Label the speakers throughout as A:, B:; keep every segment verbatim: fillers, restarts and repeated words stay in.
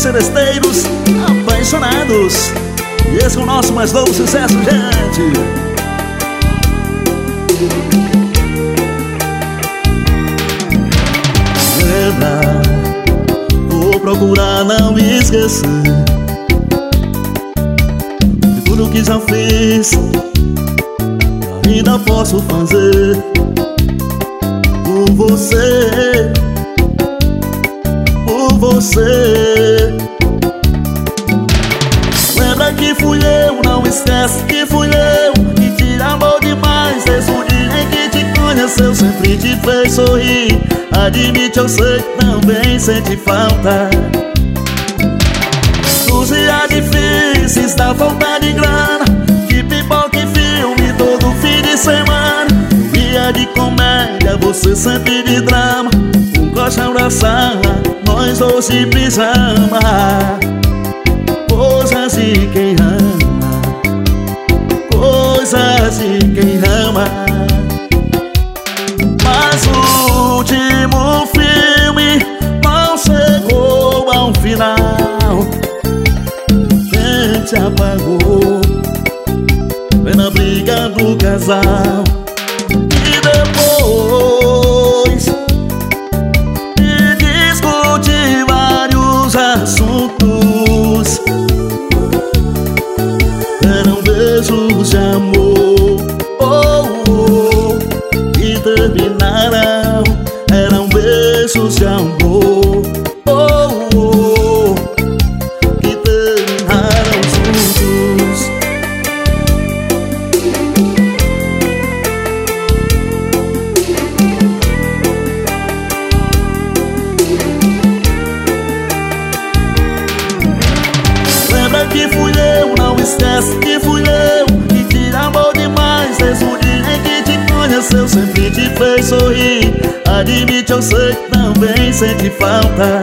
A: Seresteiros Apaixonados. E esse é o nosso mais novo sucesso, gente. Lembra, vou procurar não me esquecer de tudo que já fiz, ainda posso fazer por você, por você. Lembra que fui eu, não esquece que fui eu que te amou demais desde o dia em que te conheceu, sempre te fez sorrir. Admite, eu sei que também sente falta dos dias difíceis, da falta de grana, de pipoca e filme todo fim de semana. Dia de comédia, você sempre de drama, um colchão na sala, nós dois de pijama. Coisas de quem ama, coisas de quem ama. Mas o último filme não chegou ao final, gente apagou pela briga do casal. E depois de discutir vários assuntos, eram beijos de amor, oh, oh, e terminaram. Eram beijos de amor, oh, oh, e terminaram juntos. Lembra que fui eu, não esquece que fui eu que te amou demais desde o dia em que te conheceu, sempre te fez sorrir. Admite, eu sei que também sente falta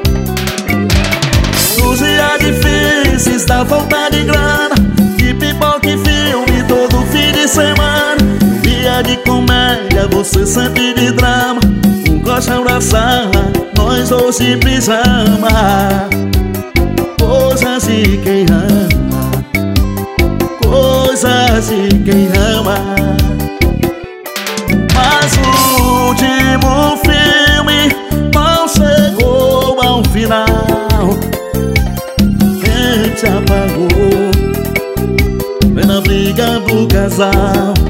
A: dos dias difíceis, da falta de grana, de pipoca e filme todo fim de semana. Dia de comédia, você sempre de drama, um colchão na sala, nós dois de pijama. Coisas de quem ama, coisas de quem ama. Mas o último filme não chegou ao final, gente apagou pela briga do casal.